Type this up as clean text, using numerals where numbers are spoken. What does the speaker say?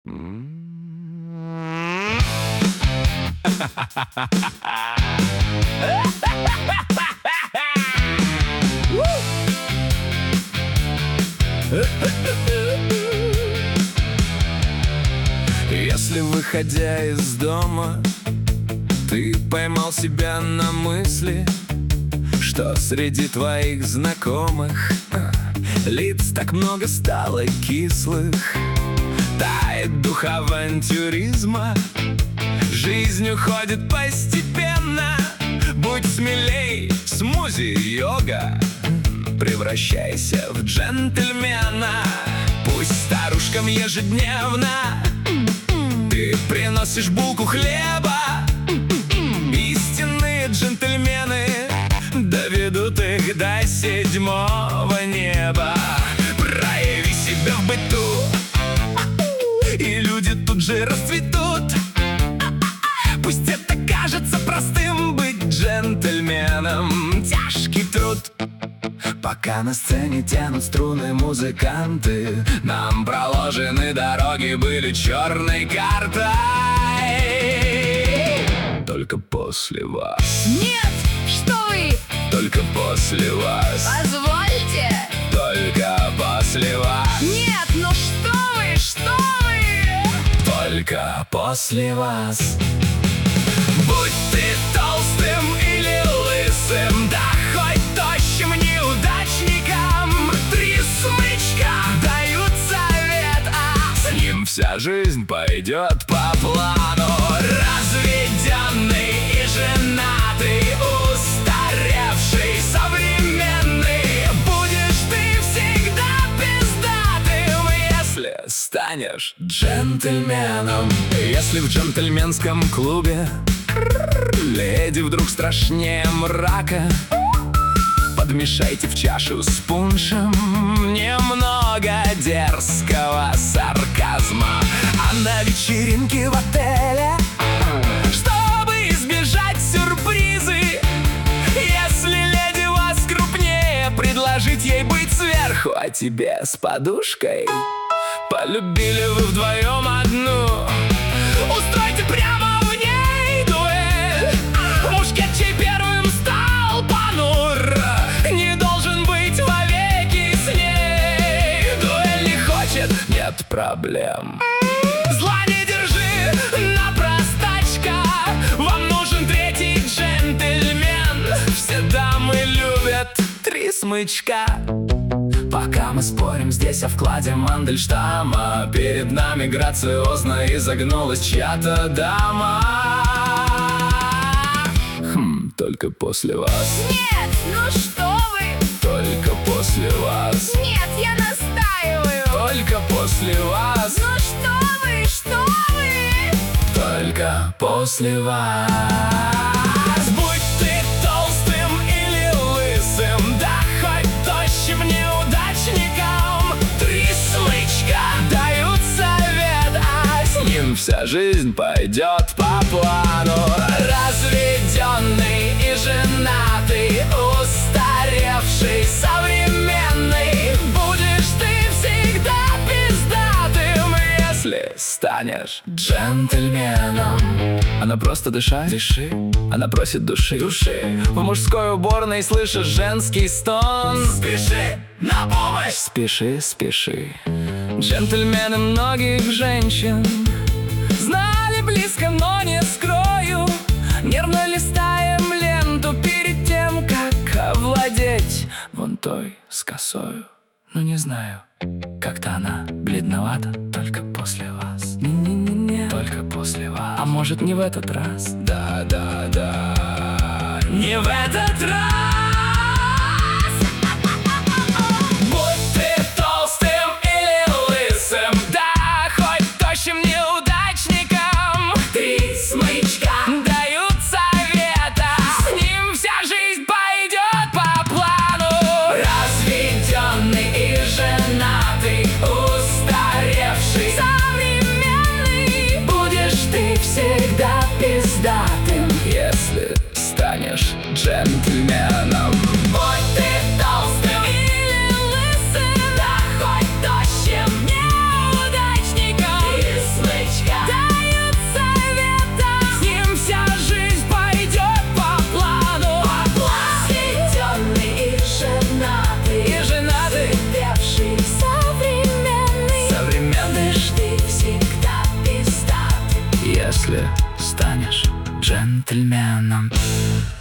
Если, выходя из дома, ты поймал себя на мысли, что среди твоих знакомых лиц так много стало кислых, тает дух авантюризма, жизнь уходит постепенно. Будь смелей, смузи, йога, превращайся в джентльмена. Пусть старушкам ежедневно ты приносишь булку хлеба, истинные джентльмены доведут их до седьмого неба. Прояви себя в быту, и люди тут же расцветут. Пусть это кажется простым, быть джентльменом тяжкий труд. Пока на сцене тянут струны музыканты, нам проложены дороги были черной картой. Только после вас. Нет, что вы? Только после вас. Позвольте. Только после вас. Нет, ну что вы, что вы? Только после вас. Будь ты толстым или лысым, да хоть тощим неудачником, 3 смычка дают совет, а с ним вся жизнь пойдет по плану. Разведенный и женатый, устаревший, современный, будешь ты всегда пиздатым, если станешь джентльменом. Если в джентльменском клубе леди вдруг страшнее мрака, подмешайте в чашу с пуншем немного дерзкого сарказма. А на вечеринке в отеле, чтобы избежать сюрпризы, если леди вас крупнее, предложить ей быть сверху, а тебе с подушкой. Полюбили вы вдвоем одну, устройте прямо в ней дуэль. Мушкет, чей первым стал понур, не должен быть вовеки с ней. Дуэль не хочет, нет проблем. Зла не держи, напростачка, вам нужен 3-й джентльмен. Все дамы любят 3 смычка. Пока мы спорим здесь о вкладе Мандельштама, перед нами грациозно изогнулась чья-то дама. Только после вас. Нет, ну что вы? Только после вас. Нет, я настаиваю. Только после вас. Ну что вы, что вы? Только после вас. Будь ты толстым или лысым, да хоть тощим неудачником, 3 смычка дают совет, а с ним вся жизнь пойдет по плану. Разведенный и женатый, устаревший, современный, будешь ты всегда пиздатым, если станешь джентльменом. Она просто дышать, дыши. Она просит души, души. В мужской уборной слышишь женский стон. Спеши на помощь. Спеши, спеши. Джентльмены многих женщин знали близко, но не скрою. Нервно листаем ленту перед тем, как овладеть вон той с косою. Ну не знаю, как-то она бледновата. Только после вас. Не-не-не, только после вас. А может, не в этот раз? Да, да, да. Не в этот раз. Будь ты толстым или лысым, да хоть тощим неудачником, 3 смычка дают совета, с ним вся жизнь пойдет по плану. Разведенный и женатый, устаревший, современный, будешь ты всегда пиздатым, если станешь джентльменом. если станешь джентльменом.